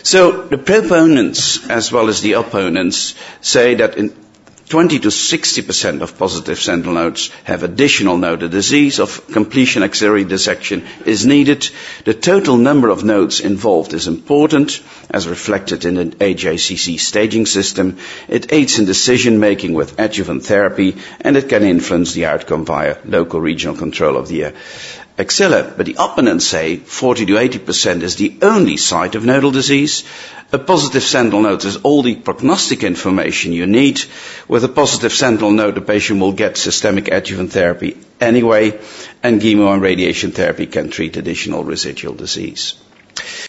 So the proponents as well as the opponents say that in 20 to 60% of positive sentinel nodes have additional nodal disease of completion axillary dissection is needed. The total number of nodes involved is important, as reflected in the AJCC staging system. It aids in decision making with adjuvant therapy, and it can influence the outcome via local regional control of the axilla. But the opponents say 40 to 80% is the only site of nodal disease. A positive sentinel node is all the prognostic information you need. With a positive sentinel node, the patient will get systemic adjuvant therapy anyway, and chemo and radiation therapy can treat additional residual disease.